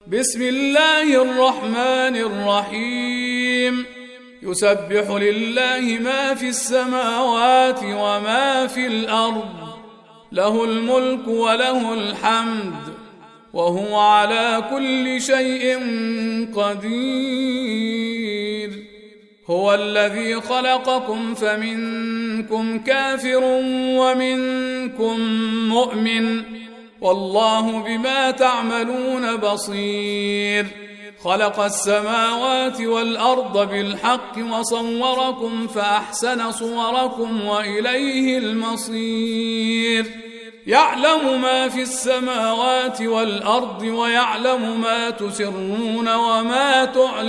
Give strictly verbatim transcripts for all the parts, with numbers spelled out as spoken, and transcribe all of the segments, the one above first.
بسم الله الرحمن الرحيم يسبح لله ما في السماوات وما في الأرض له الملك وله الحمد وهو على كل شيء قدير هو الذي خلقكم فمنكم كافر ومنكم مؤمن والله بما تعملون بصير خلق السماوات والأرض بالحق وصوركم فأحسن صوركم وإليه المصير يعلم ما في السماوات والأرض ويعلم ما تسرون وما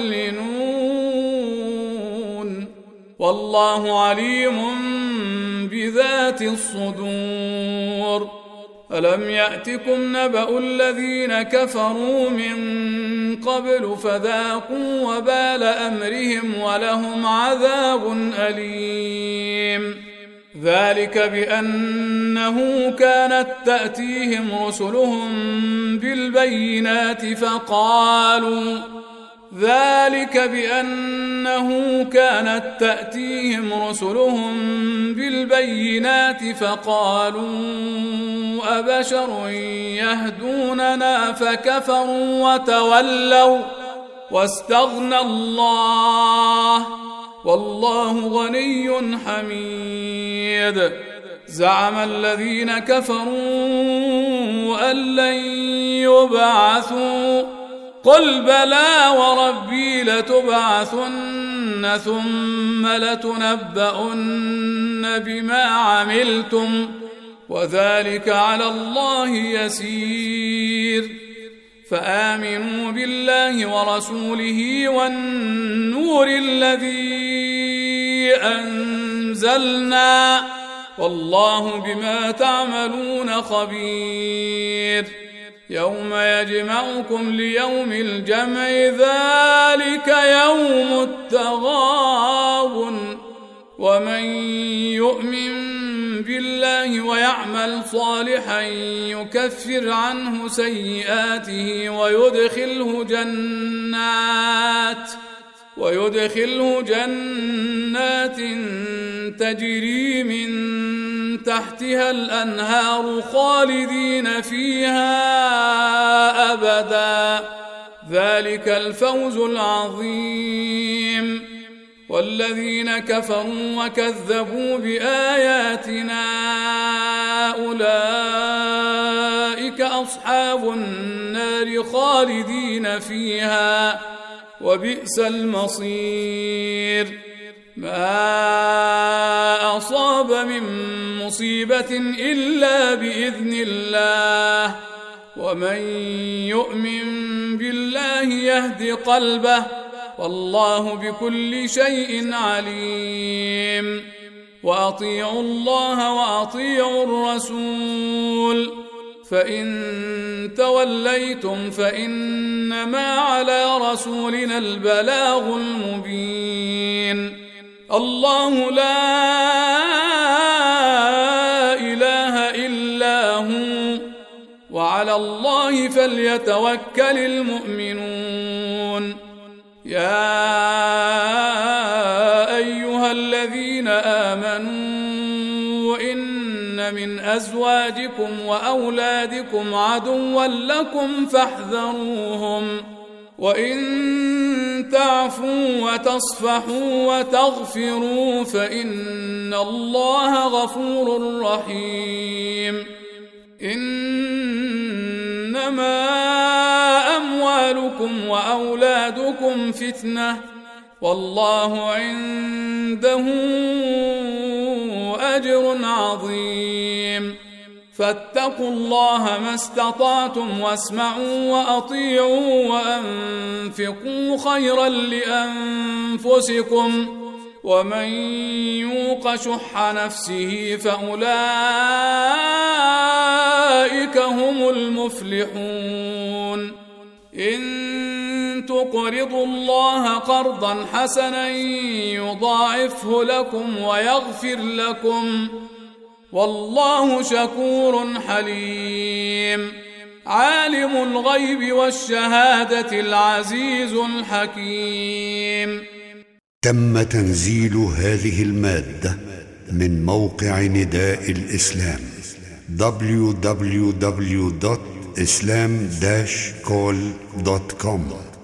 تعلنون والله عليم بذات الصدور ألم يأتكم نبأ الذين كفروا من قبل فذاقوا وبال أمرهم ولهم عذاب أليم ذلك بأنه كانت تأتيهم رسلهم بالبينات فقالوا ذلك بأنه كانت تأتيهم رسلهم بالبينات فقالوا أبشر يهدوننا فكفروا وتولوا واستغنى الله والله غني حميد زعم الذين كفروا أن لن يبعثوا قل بلى وربي لتبعثن ثم لتنبؤن بما عملتم وذلك على الله يسير فآمنوا بالله ورسوله والنور الذي أنزلنا والله بما تعملون خبير يوم يجمعكم ليوم الجمع ذلك يوم التغابن ومن يؤمن بالله ويعمل صالحا يكفر عنه سيئاته ويدخله جنات ويدخله جنات تجري من تحتها الأنهار خالدين فيها أبدا ذلك الفوز العظيم والذين كفروا وكذبوا بآياتنا أولئك أصحاب النار خالدين فيها وبئس المصير ما أصاب من مصيبة إلا بإذن الله ومن يؤمن بالله يهد قلبه والله بكل شيء عليم وأطيعوا الله وأطيعوا الرسول فإن توليتم فإنما على رسولنا البلاغ المبين الله لا إله إلا هو وعلى الله فليتوكل المؤمنون يا أيها الذين آمنوا إن من أزواجكم وأولادكم عدوا لكم فاحذروهم وإن تعفوا وتصفحوا وتغفروا فإن الله غفور رحيم إنما أموالكم وأولادكم فتنة والله عنده أجر عظيم فاتقوا الله ما استطعتم واسمعوا وأطيعوا وأنفقوا خيرا لأنفسكم ومن يوق شح نفسه فأولئك هم المفلحون إن تقرضوا الله قرضا حسنا يضاعفه لكم ويغفر لكم والله شكور حليم عالم الغيب والشهادة العزيز الحكيم. تم تنزيل هذه المادة من موقع نداء الإسلام دبليو دبليو دبليو دوت إسلام داش كول دوت كوم.